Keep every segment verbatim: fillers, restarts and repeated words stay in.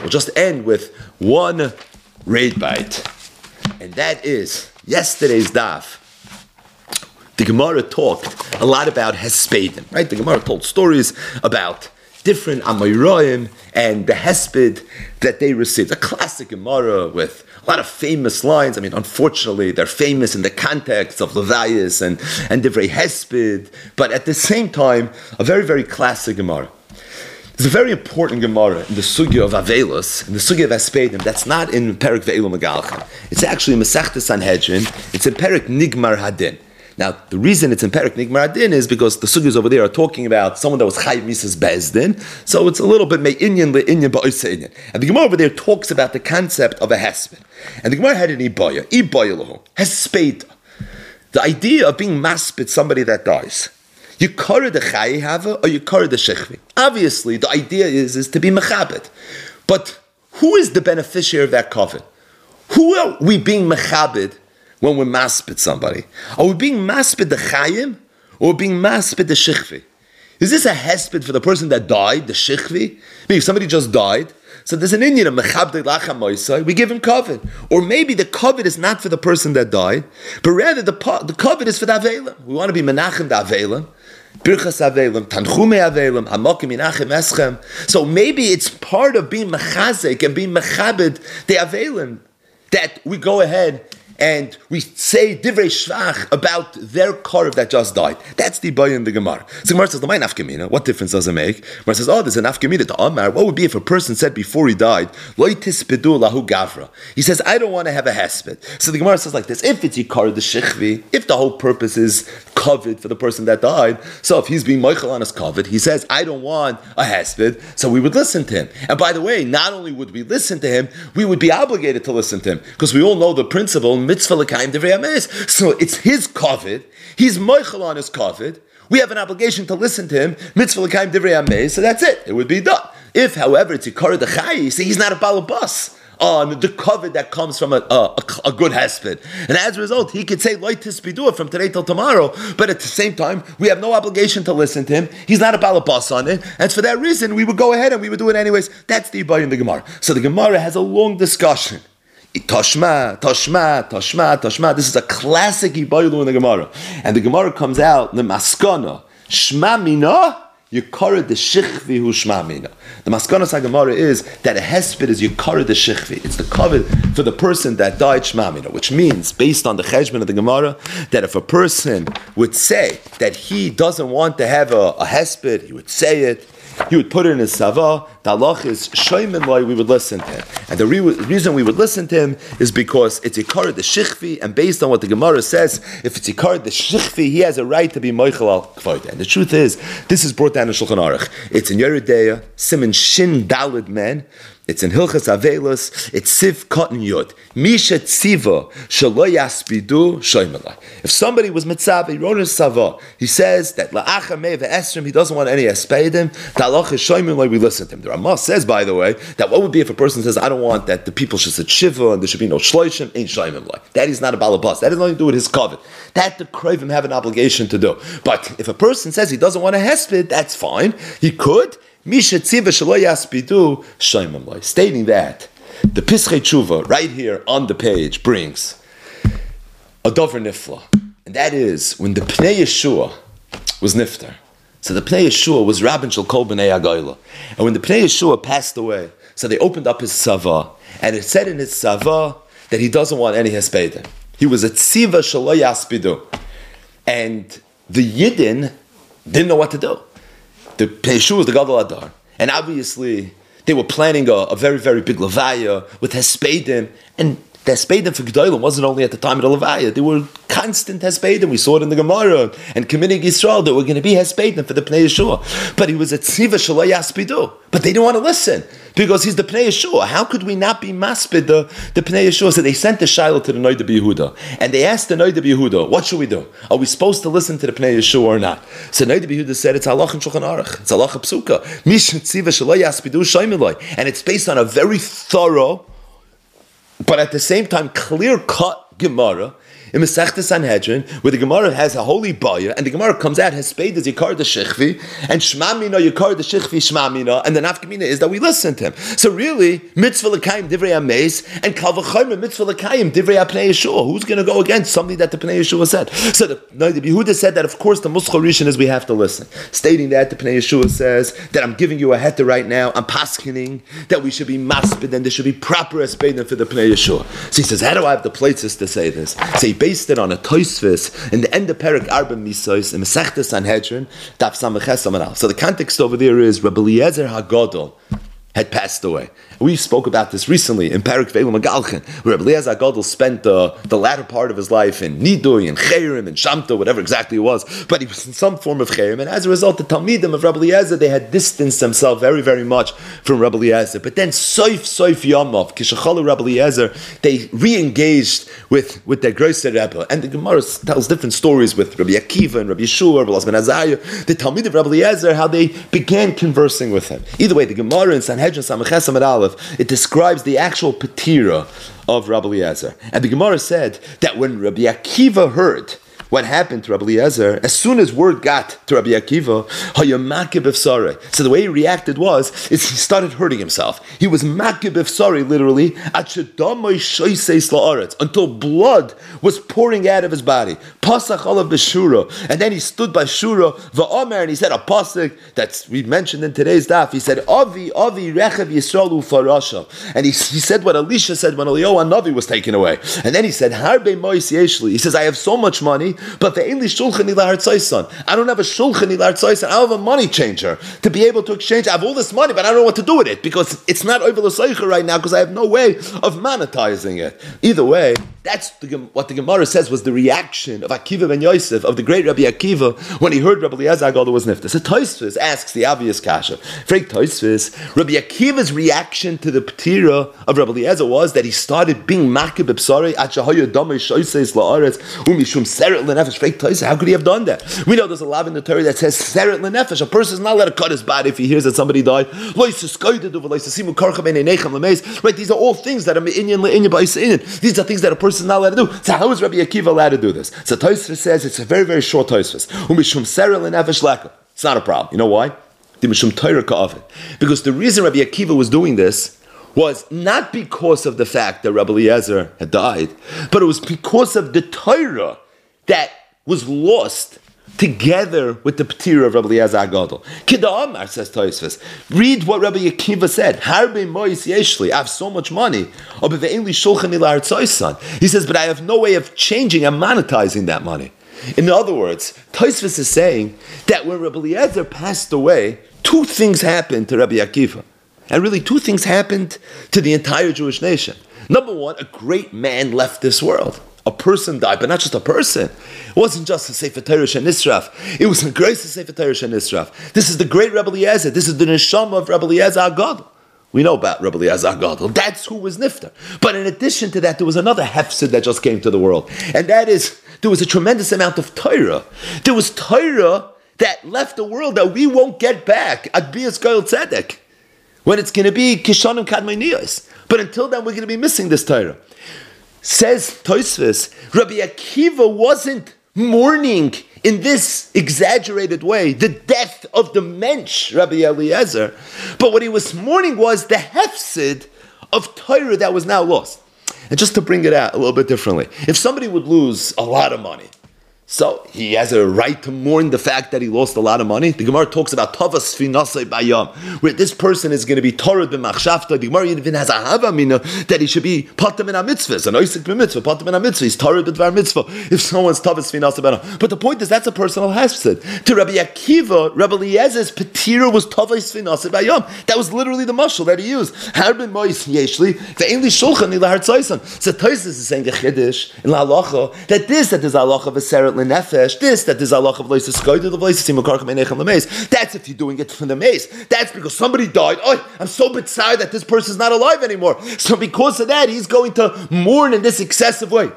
We'll just end with one raid bite. And that is yesterday's daf. The Gemara talked a lot about Hespedim, right? The Gemara told stories about different Amoraim and the Hesped that they received. A classic Gemara with a lot of famous lines. I mean, unfortunately, they're famous in the context of Levias and, and Divrei Hesped, but at the same time, a very, very classic Gemara. There's a very important Gemara in the Sugya of Avelos, in the Sugya of Hespedim, that's not in Perek Ve'elu Megalcha. It's actually in Masechta Sanhedrin. It's in Perek Nigmar Hadin. Now, the reason it's in Perek Nigmar Hadin is because the sugyas over there are talking about someone that was Chayiv Misas Bezdin, so it's a little bit Me'inyan Le'inyan Ba'isa Inyan. And the Gemara over there talks about the concept of a Hesped. And the Gemara had an Ibaya, Ibaya Lahu, Hespeda. The idea of being maspid somebody that dies. You carry the Chayi Hava or you carry the Shechvi. Obviously, the idea is, is to be Mechabed. But who is the beneficiary of that covenant? Who are we being Mechabed when we're maspid somebody? Are we being maspid the chayim or being maspid the shechvi? Is this a hesped for the person that died, the shechvi? Maybe if somebody just died, so there's an Indian of mechabdei lacham moisai, we give him covet. Or maybe the covet is not for the person that died, but rather the the covet is for the avelim. We want to be menachem the avelim, birchas avelim, tanchume avelim, hamokim menachem eschem. So maybe it's part of being mechazek and being mechabed the avelim that we go ahead and we say divrei shvach about their korv that just died. That's the boy in the Gemara. So Gemara says, "L'may nafkamina." What difference does it make? Gemara says, "Oh, there's a nafkamina to Amar. What would be if a person said before he died, Lo tispidu lahu gavra?" He says, "I don't want to have a hesped." So the Gemara says like this: If it's yikar the shechvi, if the whole purpose is covered for the person that died, so if he's being moichel on his covered, he says, "I don't want a hesped," so we would listen to him. And by the way, not only would we listen to him, we would be obligated to listen to him because we all know the principle. Mitzvah l'kayim divrei hames. So it's his kovid. He's moichel on his kovid. We have an obligation to listen to him. Mitzvah l'kayim divrei hames. So that's it. It would be done. If, however, it's yikar the chayi, see, he's not a balabas on the kovid that comes from a, a, a good hesped. And as a result, he could say loy tispidu from today till tomorrow. But at the same time, we have no obligation to listen to him. He's not a balabas on it. And for that reason, we would go ahead and we would do it anyways. That's the Ibay in the Gemara. So the Gemara has a long discussion. Toshma, Toshma, Toshma, Toshma. This is a classic Ibaylu in the Gemara. And the Gemara comes out, the Maskana, Shma Mina, Yukara the Shechvi hu Shma Mina. The Maskana Sagamara is that a Hesped is Yukara the Shechvi. It's the covet for the person that died Shma Mina, which means, based on the Cheshbon of the Gemara, that if a person would say that he doesn't want to have a, a Hesped, he would say it, he would put it in his savah. The halach is shoymen loy. We would listen to him, and the re- reason we would listen to him is because it's ikar the shechvi, and based on what the Gemara says, if it's ikar the shechvi, he has a right to be moichel al kvoid. And the truth is, this is brought down in Shulchan Aruch. It's in Yeridea, Siman Shin Dalid Men. It's in Hilchas Avelos. It's Siv Cotton Yud. Misha Tziva Shalo Yaspidu Shoymala. If somebody was mitzvah, he wrote in Sava. He says that La'achar Mei Ve'esrim, he doesn't want any Espeidim. Ta'alach is Shoymala, we listen to him. The Ramah says, by the way, that what would be if a person says, I don't want that the people should sit Shiva and there should be no Shloishim, ain't Shoymala. That is not a balabas. That has nothing to do with his covet. That the Krovim have an obligation to do. But if a person says he doesn't want a Hesped, that's fine. He could. Stating that, the Pischei Tshuva, right here on the page, brings a Dover Nifla. And that is, when the Pnei Yeshua was Niftar. So the Pnei Yeshua was Rabban Shel Kol B'nei Agayla. And when the Pnei Yeshua passed away, so they opened up his Sava, and it said in his Sava that he doesn't want any Hespeda. He was a Tziva Shelo Yaspidu. And the Yidden didn't know what to do. The Pnei Yeshua was the Gadol Adar. And obviously, they were planning a, a very, very big Levaya with Hespedim. And the Hespedim for G'daylim wasn't only at the time of the Levaya. They were constant Hespedim. We saw it in the Gemara. And Committing Yisrael, there were going to be Hespedim for the Pnei Yeshua. But he was a Tziva Shalai Yaspidu. But they didn't want to listen. Because he's the Pnei Yeshua. How could we not be maspid the, the Pnei Yeshua? So they sent the Shiloh to the Noida B'Yehuda. And they asked the Noida B'Yehuda, what should we do? Are we supposed to listen to the Pnei Yeshua or not? So Noida B'Yehuda said, it's halach in Shulchan Aruch. It's halach psuka. Mish tziva shaloi yaspidu shoymiloi. And it's based on a very thorough, but at the same time clear-cut Gemara, in Masechta Sanhedrin, where the Gemara has a holy baya, and the Gemara comes out, Hesped is Yikar the Shechvi, and Shmamina Yikar the Shechvi Shmamina, and the Nafkamina is that we listen to him. So really, Mitzvah L'Kayim Divrei HaMeis, and Kal V'chomer Mitzvah L'Kayim Divrei HaPnei Yeshua. Who's going to go against something that the Pnei Yeshua said? So the, no, the Yehuda said that, of course, the Muschal Rishon is we have to listen. Stating that the Pnei Yeshua says that I'm giving you a heter right now, I'm paskening that we should be maspid and there should be proper espedim for the Pnei Yeshua. So he says, how do I have the places to say this? So he based it on a Tosfos in the end of Perek Arba Misos in Masechta Sanhedrin, Daf Samaches Amar Aleph. So the context over there is Rabbi Eliezer HaGadol had passed away. We spoke about this recently in Parak Ve'elu Magalchen, where Rabbi Eliezer HaGadol spent the, the latter part of his life in Nidui and Chayrim and Shamta, whatever exactly it was, but he was in some form of Chayrim, and as a result, the Talmidim of Rabbi Eliezer, they had distanced themselves very, very much from Rabbi Eliezer. But then Soif Soif Yamav, Kishachalu Rabbi Eliezer, they re-engaged with, with their Grosser Rebbe, and the Gemara tells different stories with Rabbi Akiva and Rabbi Yeshua, Rabbi Elazar ben Azariah, the Talmid of Rabbi Eliezer, how they began conversing with him. Either way, the Gemara in Sanhedrin Samaches Amar Aleph, it describes the actual petira of Rabbi Eliezer. And the Gemara said that when Rabbi Akiva heard what happened to Rabbi Eliezer, as soon as word got to Rabbi Akiva, so the way he reacted was, is he started hurting himself. He was makib ifsari, literally, until blood was pouring out of his body. Pasach alav b'shura, and then he stood by Shura, va'omer, and he said a pasuk that's we mentioned in today's daf. He said, Avi, Avi, Rechav Yisrael ufarasha, and he, he said what Elisha said when Eliyahu Navi was taken away. And then he said, Harbe mois yeshli. He says, I have so much money, but the Eli shulchan ilar tzaisan. I don't have a shulchan ilar tzaisan. I don't have a money changer to be able to exchange. I have all this money, but I don't know what to do with it because it's not over the seicher right now because I have no way of monetizing it. Either way, that's the, what the Gemara says was the reaction of Akiva ben Yosef, of the great Rabbi Akiva, when he heard Rabbi Eliezer HaGadol was nifta. So Tosfos asks the obvious kasha. Freik Tosfos, Rabbi Akiva's reaction to the petira of Rabbi Eliezer was that he started being makib b'psarei at shahoyu damei shoyseis la'aretz umishum seret lenefesh. Freik Tosfos, how could he have done that? We know there's a law in the Torah that says seret lenefesh. A person is not allowed to cut his body if he hears that somebody died. Right? These are all things that are inyan le'inyan ba'isinin. These are things that a person is not allowed to do. So how is Rabbi Akiva allowed to do this? So Tosfos says it's a very, very short Tosfos. It's not a problem. You know why? Because the reason Rabbi Akiva was doing this was not because of the fact that Rabbi Eliezer had died, but it was because of the Torah that was lost together with the petira of Rabbi Eliezer HaGadol. Kida Amar, says Tosfos. Read what Rabbi Akiva said. Harbe mois yeshli. I have so much money. He says, but I have no way of changing and monetizing that money. In other words, Tosfos is saying that when Rabbi Eliezer passed away, two things happened to Rabbi Akiva. And really two things happened to the entire Jewish nation. Number one, a great man left this world. A person died, but not just a person. It wasn't just a Sefer Torah Shenisraf. It was a great Sefer Torah Shenisraf. This is the great Rabbi Eliezer. This is the neshama of Rabbi Eliezer HaGadol. We know about Rabbi Eliezer HaGadol. That's who was niftar. But in addition to that, there was another hefsid that just came to the world. And that is, there was a tremendous amount of Torah. There was Torah that left the world that we won't get back at Bias Goyal Tzedek, when it's going to be Kishanim Kadmai. But until then, we're going to be missing this Torah. Says Tosfos, Rabbi Akiva wasn't mourning in this exaggerated way the death of the mensch, Rabbi Eliezer, but what he was mourning was the hefsid of Torah that was now lost. And just to bring it out a little bit differently, if somebody would lose a lot of money, so he has a right to mourn the fact that he lost a lot of money. The Gemara talks about Tavas Finasai Bayam, where this person is going to be Torah b'machshavta. The Gemara even has a havamina that he should be patam in a mitzvah, an oisik b'mitzvah, patam in a mitzvah. He's Torah b'dvar mitzvah. If someone's Tavas Finasai Bayam, but the point is that's a personal hafsid. To Rabbi Akiva, Rabbi Eliezer's petira was Tavas Finasai Bayam. That was literally the mashal that he used. Harbin mois yeshli ve'enli shulchan ilahar tzaisan. So Tosfos is saying the chiddush in la halacha that this that is halacha v'seret lenefesh, this, that is Allah of Lois Skoida, the Lois Simakarcham Enechem Lemeis. That's if you're doing it from the mace. That's because somebody died. Oh, I'm so bizarre that this person's not alive anymore. So because of that, he's going to mourn in this excessive way.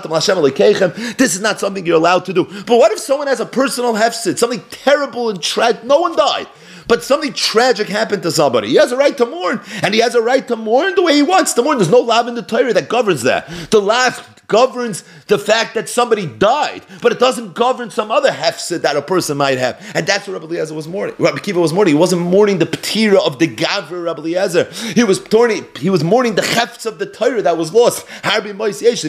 This is not something you're allowed to do. But what if someone has a personal hefsid, something terrible and tragic? No one died, but something tragic happened to somebody. He has a right to mourn, and he has a right to mourn the way he wants to mourn. There's no law in the Torah that governs that. The law governs the fact that somebody died, but it doesn't govern some other hefsid that a person might have. And that's what Rabbi Eliezer was mourning. Rabbi Akiva was mourning. He wasn't mourning the petira of the Gavra Rabbi Eliezer. He was mourning, he was mourning the hefts of the Torah that was lost. So the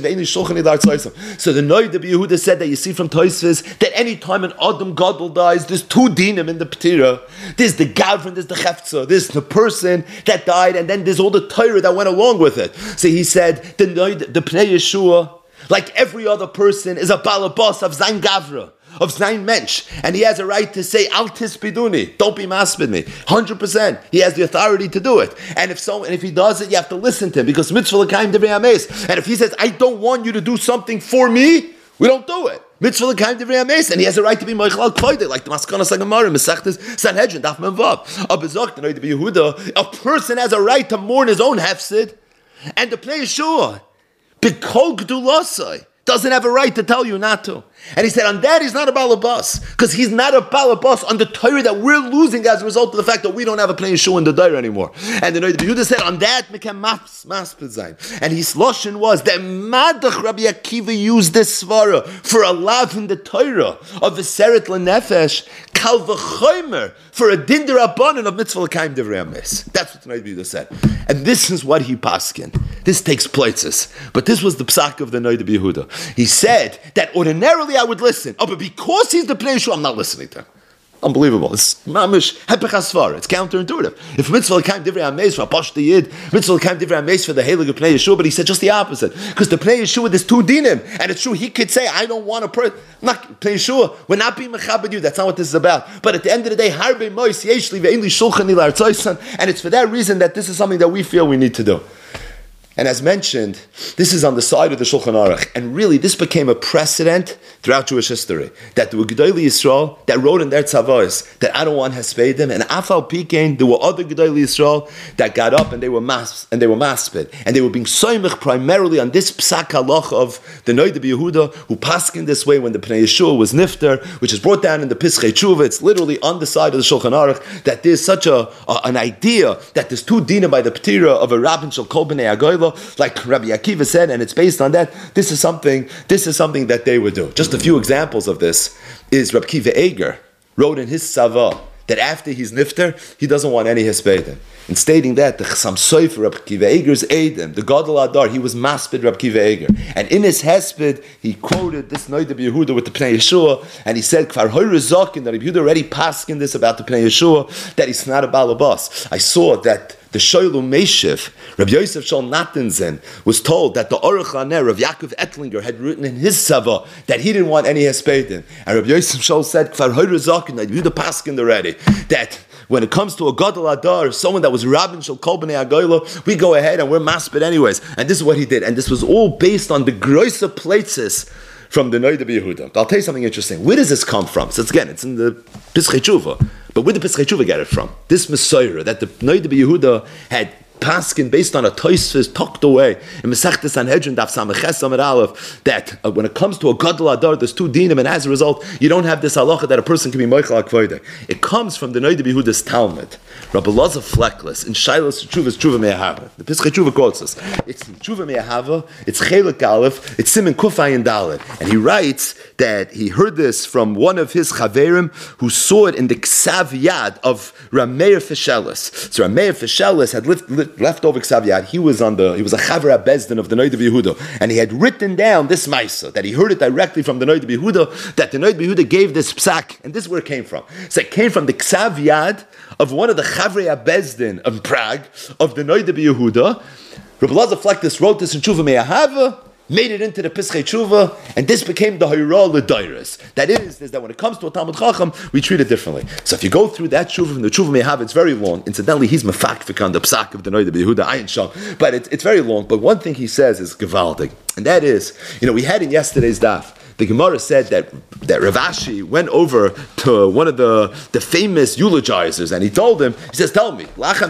Noid of Yehuda said that you see from Tosfos that any time an Adam Gadol dies, there's two dinim in the petira. There's the Gavra, there's the Heftza, there's the person that died, and then there's all the Torah that went along with it. So he said, the Noid, the Pnei Yeshua, like every other person, is a balabas of Zain Gavra, of Zain Mensch, and he has a right to say, Al tispiduni, don't be maspid me. one hundred percent. He has the authority to do it. And if so, and if he does it, you have to listen to him, because mitzvah l'kaim divrei hames. And if he says, I don't want you to do something for me, we don't do it. Mitzvah l'kaim divrei hames, and he has a right to be moichel al kvoide, like the Maskanas HaGemara, Mesechtes Sanhedrin, Daf Mem Vav. Abizok, the Noid of Yehuda, a person has a right to mourn his own hefsid, and to play Yeshua, B'kol Gdulasai, doesn't have a right to tell you not to. And he said, on that he's not a balabas, because he's not a balabas on the Torah that we're losing as a result of the fact that we don't have a plain Yeshua in the Torah anymore. And the Yehuda said, on that mekem mas maspid. And his lashon was that Madach Rabbi Akiva used this svara for a lav in the Torah of the seret lenefesh, kal v'chomer, for a din derabanan of mitzvah l'kaim divrei hames. That's what the Yehuda said. And this is what he paskin. This takes places. But this was the psak of the Noid of Yehuda. He said that ordinarily I would listen. Oh, but because he's the Pnei Yeshua, I'm not listening to him. Unbelievable. It's mamish hepech hasvara. It's counterintuitive. If mitzvah l'kaim divrei hames for a pashta yid, mitzvah l'kaim divrei hames for the heilig of Pnei Yeshua, but he said just the opposite. Because the Pnei Yeshua, there's two dinim, and it's true. He could say, I don't want to pray. Not Pnei Yeshua. We're not being mechabed you. That's not what this is about. But at the end of the day, harbe mois yeshli ve'in li shulchan ila artzoisan, and it's for that reason that this is something that we feel we need to do. And as mentioned, this is on the side of the Shulchan Aruch. And really, this became a precedent throughout Jewish history. That there were Gedolei Yisrael that wrote in their tzavos that I don't want Hespedim. And Afal Pikein, there were other Gedolei Yisrael that got up and they were mas and they were maspid. And they were being soymich primarily on this psak halach of the Noid of Yehuda, who paskin this way when the Pnei Yeshua was nifter, which is brought down in the Pischei Tshuva. It's literally on the side of the Shulchan Aruch that there's such a, a an idea that there's two dinim by the Ptira of a Rabbin Shel Kol Bnei Agoyla, like Rabbi Akiva said, and it's based on that. This is something. This is something that they would do. Just a few examples of this is Rabbi Akiva Eger wrote in his Sava that after he's nifter, he doesn't want any hespedim. In stating that, the Chassam Sofer Rabbi Akiva Eger's Eidim, the Gadol Adar, he was maspid Rabbi Akiva Eger, and in his hesped he quoted this Noid of Yehuda with the Pnei Yeshua, and he said Kfar Hoy Rezakin, that Rabbi Yehuda already paskin this about the Pnei Yeshua, that he's not a balabas. I saw that the Shoylum Meshiv, Rabbi Yosef Shol Natanzen, was told that the Aruch HaNer of Yaakov Ettlinger had written in his Sava that he didn't want any hespedim. And Rabbi Yosef Shol said, Kfar Hoy Rezakin, that Yehuda paskin already, that when it comes to a Gadol Adar, someone that was Rabbin Shel Kol Bnei Agoyla, we go ahead and we're maspid anyways. And this is what he did. And this was all based on the Groisa Places from the Noid of Yehuda. I'll tell you something interesting. Where does this come from? So it's, again, it's in the Pischei Tshuva. But where did Pischei Tshuva get it from? This Messiah that the Noid of Yehuda had paskin based on a Tosfos tucked away in Mesechtes Sanhedrin Daf Sameches Amud Aleph, that uh, when it comes to a Gadol Adar, there's two dinim, and as a result, you don't have this halacha that a person can be moichel akvoide. It comes from the Noid of Yehuda's Talmud, Rabbi Elazar Fleckless in Shilas Tshuvas Tshuva Me'ahava. The Pischei Tshuva quotes us. It's Tshuva Me'ahava. It's Chelik Aleph. It's Siman Kufayin Dalet, and he writes that he heard this from one of his chaverim who saw it in the Ksav Yad of Rameir Fishelis. So Rameir Fishelis had lived, lived left over Ksav Yad. He was on the he was a Chaver Bezdin of the Noid of Yehuda, and he had written down this Maisa that he heard it directly from the Noid of Yehuda, that the Noid of Yehuda gave this psak, and this is where it came from. So it came from the Ksav Yad of one of the Chavrei Bezdin of Prague of the Noid of Yehuda. Rabbi Elazar Fleckless wrote this in Tshuva Me'ahava, made it into the Pischei Tshuva, and this became the Hayra L'Dairis. That is, is that when it comes to a Talmud Chacham, we treat it differently. So if you go through that Tshuva from the Tshuva Me'ahava, it's very long. Incidentally, he's mefakfik on the psak of the Noid of Yehuda, Ayin Sham, but it's, it's very long. But one thing he says is Gevaldig, and that is, you know, we had in yesterday's daf, the Gemara said that that Rav Ashi went over to one of the, the famous eulogizers, and he told him, he says, tell me, what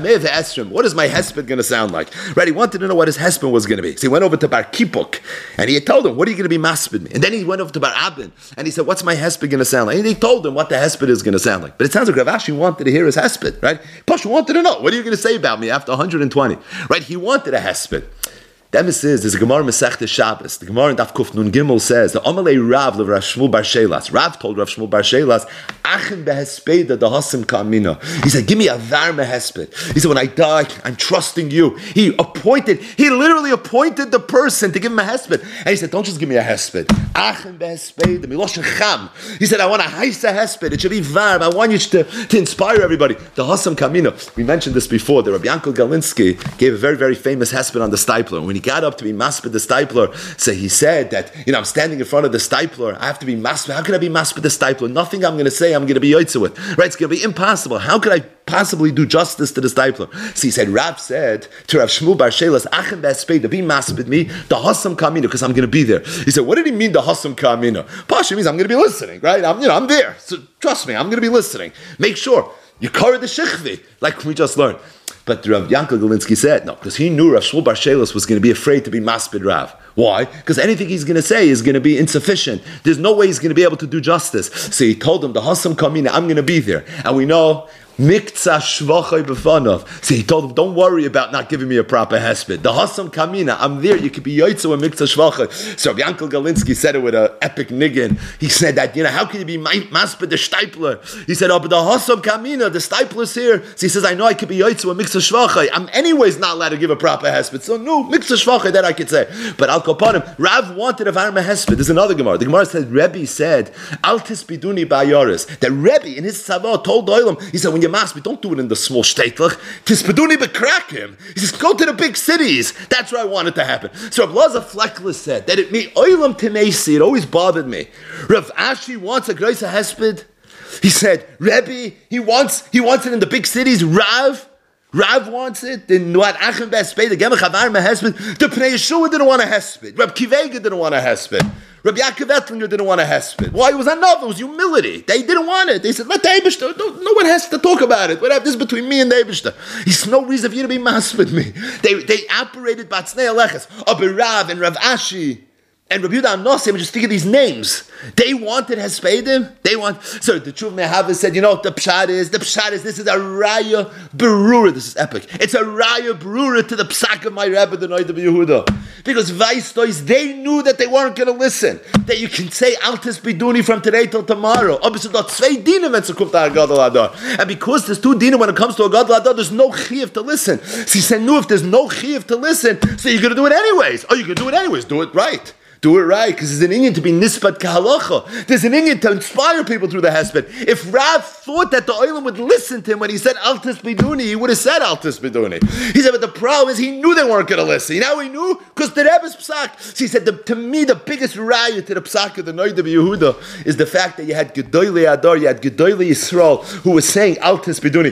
is my hesped going to sound like? Right, he wanted to know what his hesped was going to be. So he went over to Bar Kipuk, and he told him, what are you going to be masped me? And then he went over to Bar Abin, and he said, what's my hesped going to sound like? And he told him what the hesped is going to sound like. But it sounds like Rav Ashi wanted to hear his hesped, right? Pashu wanted to know, what are you going to say about me after one hundred twenty? Right, he wanted a hesped. The emes is, there's a Gemara Masechta Shabbos. The Gemara in Daf Kuf Nun Gimel says, the Amalei Rav le Rav Shmuel Bar Shelas. Rav told Rav Shmuel Bar Shelas, Achin behespeda the Hasim Kamina. He said, give me a var mehesped. He said, when I die, I'm trusting you. He appointed, he literally appointed the person to give him a hesped. And he said, don't just give me a hesped. Achin behespeda, miloshen cham. He said, I want a haisa hesped. It should be var. I want you to, to inspire everybody. The Hasim Kamina. We mentioned this before. The Rabbi Yankel Galinsky gave a very, very famous hesped on the Stipler. When he got up to be masped the Stipler, so he said that, you know, I'm standing in front of the Stipler, I have to be masped. How can I be masped the Stipler? Nothing I'm going to say I'm going to be yoitze with. Right? It's going to be impossible. How could I possibly do justice to the Stipler? So he said, Rav said to Rav Shmuel Bar Shelas, Achem be'esped, to be masped me, the Hassam Kamina, because I'm going to be there. He said, what did he mean, the Hassam Kamina? Pasha means I'm going to be listening, right? I'm, you know, I'm there. So trust me, I'm going to be listening. Make sure you cover the shechvi, like we just learned. But Rav Yankel Galinsky said, no, because he knew Rav Shmuel Bar Shelas was going to be afraid to be maspid Rav. Why? Because anything he's going to say is going to be insufficient. There's no way he's going to be able to do justice. So he told him, the Hassam Kamina, I'm going to be there. And we know, Mikza shvachay b'fanav. So he told him, don't worry about not giving me a proper hesped. The Hassam Kamina, I'm there. You could be yoitza with Mikza shvachay. So Rav Yankel Galinsky said it with an epic niggin. He said that, you know, how can you be masped the Stipler? He said, oh, but the Hassam Kamina, the Stipler's here. So he says, I know I could be yoitza with Mikza shvachay. I'm anyways not allowed to give a proper hesped. So no, Mikza shvachay, that I could say. But Al Kapanim, Rav wanted a varma hesped. There's another Gemara. The Gemara said, Rebbe said, Altis biduni ba'yaris. That Rebbe in his tzavah told Oilam, he said, when you masbid, don't do it in the small shtetlich. Tispeduni bekrakim. He says, go to the big cities. That's where I want it to happen. So Rav Laza Fleckless said that it me oilam timesi. It always bothered me. Rav Ashi wants a greisa hesped. He said, Rebbe, he wants he wants it in the big cities. Rav. Rav wants it. Then what? Achem besped. The gemach havar mehesped. The Pnei Yeshua didn't want a hesped. Rab Kivega didn't want a hesped. Rabbi Yaakov Ettlinger didn't want a hesped. Why? It was enough. It was humility. They didn't want it. They said, let the Eibishter, no one has to talk about it. Whatever, this is between me and the Eibishter. There's no reason for you to be mas with me. They they operated Batznei Aleches, Abi Rav and Rav Ashi and Rabbi Yehuda Anosim. Just think of these names. They wanted hespedim. They want. So the Tshuva Mehavis said, you know what the pshat is? The pshat is this is a raya berura. This is epic. It's a raya berura to the psak of my Rebbe, the Noida Yehuda. Because Vaistois, they knew that they weren't going to listen. That you can say Altis Biduni from today till tomorrow. And because there's two dinim when it comes to a gadol adar, there's no chiyuv to listen. So he said, no, if there's no chiyuv to listen, so you're going to do it anyways. Oh, you're going to do it anyways. Do it right. Do it right, because there's an inyan to be nisbat kahalacha. There's an inyan to inspire people through the hesped. If Rav thought that the oilam would listen to him when he said Altis Biduni, he would have said Altis Biduni. He said, but the problem is he knew they weren't going to listen. You know how he knew? Because the Rebbe's psak. So he said, the, to me, the biggest raya to the psak of the Noida Yehuda is the fact that you had Gedolei Adar, you had Gedolei Yisrael, who was saying Altis Biduni.